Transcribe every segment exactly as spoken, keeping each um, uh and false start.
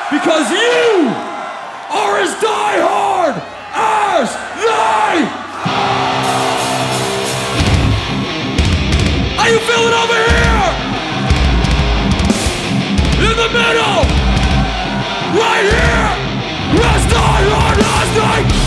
Because you are as diehard as they. How you feeling over here? In the middle, right here, as diehard as they.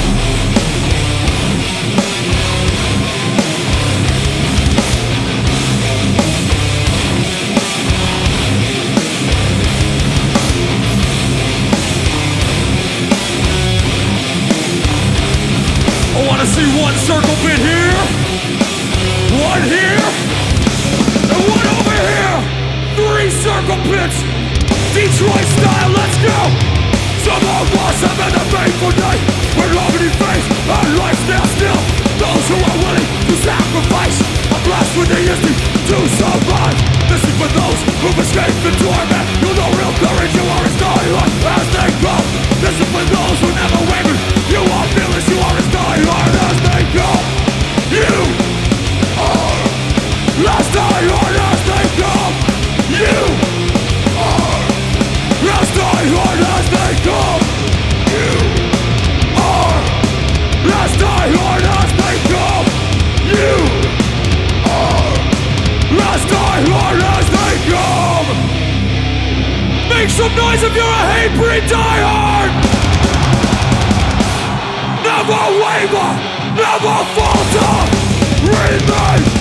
I wanna see one circle pit here, one here, and one over here. Three circle pits, Detroit style, let's go. Some of us have been a painful night, where nobody face and life stands still. Those who are willing to sacrifice are blessed with the instinct to survive. This is for those who've escaped the torment. You know real courage, you are as diehard as they go. This is for those who never wavered. You are fearless, you are as diehard as they go. You are as diehard as they go. You are as diehard as they go. You are as diehard as they go. You are as diehard as they come. Make some noise if you're a hate-breed diehard. Never waver, never falter. Remain